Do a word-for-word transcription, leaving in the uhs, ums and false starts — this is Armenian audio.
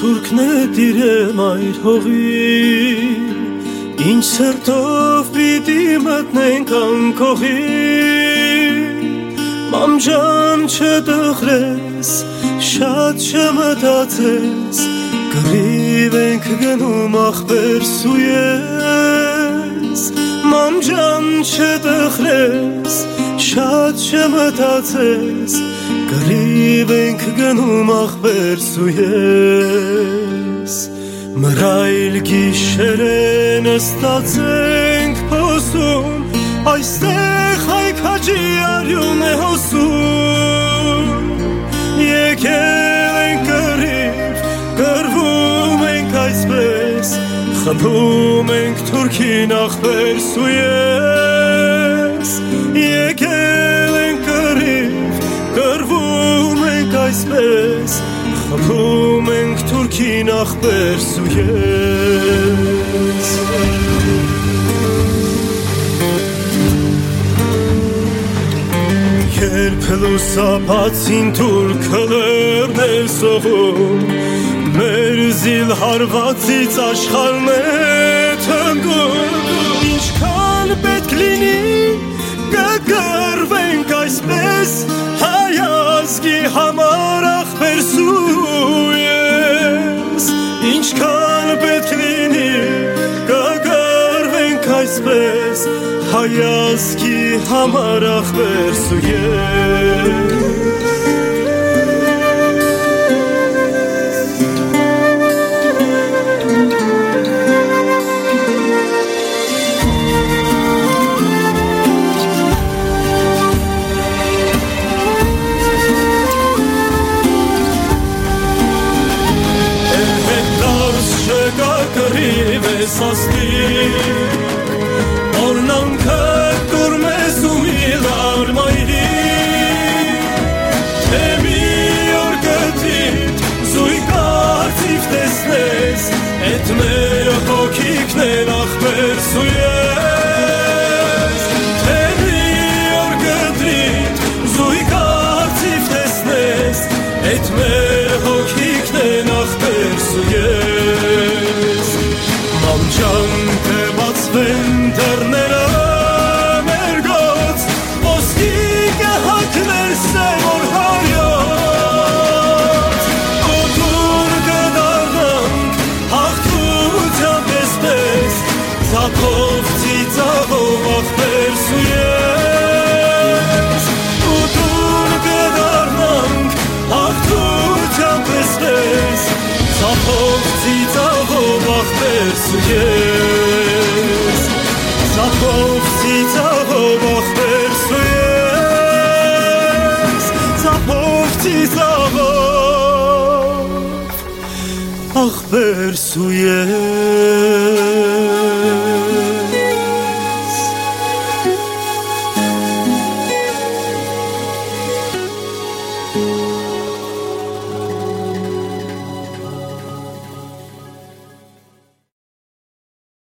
թուրքն է դիրեմ այդ հողի, ինչ սրտով պիտի մտնենք անկողի, մամ ջան չտխրես, շատ չմտածես, կռիվ ենք գնում ախպեր սույես, մամ ջան չտխրես, շատ չմտածես, կռիվ ենք գնում ախպեր սույես, մռայլ գիշերը նստած ենք փոսում, այստեղ հայքաճի արյուն է հոսում, եկել ենք կռիվ, կռվում ենք այսպես, խփում ենք թուրքին ախպեր սույես, եկել ենք կռիվ, կռվում ենք այսպես, խփում ենք թուրքին ախպեր սույես, երբ լուսաբացին թուրքը լեռն է սողում, մեր զիլհարվածից աշխարհն է թնդում, ինչքան պետք լինի կկռվենք այսպես, հայ ազգի համար ախպեր սույես, ինչքան պետք լինի կկռվենք այսպես, հայ ազգի համար ախպեր սույես, օրնանքը կորմես ու միլար մայրի, թե մի օր կթիտ զույգ արծիվ տեսնես, էդ մեր հոգիքն են ախպեր սույես, թե մի օր կթիտ զույգ արծիվ տեսնես, էդ մեր հոգիքն են ախպեր սույես, մամ ջան թե բացվեն դռները մեր գոց, ոսկի կհագնես սևոր հարյոց, օդուր կդառնանք հաղթությամբ էսպես, ձափով ծիծաղով ախպեր սույես, օդուր կդառնանք հաղթությամբ էսպես, ձափով ծիծաղով ախպեր սույես, ձափով ծիծաղով ախպեր սույես, ձափով ծիծաղով ախպեր սույես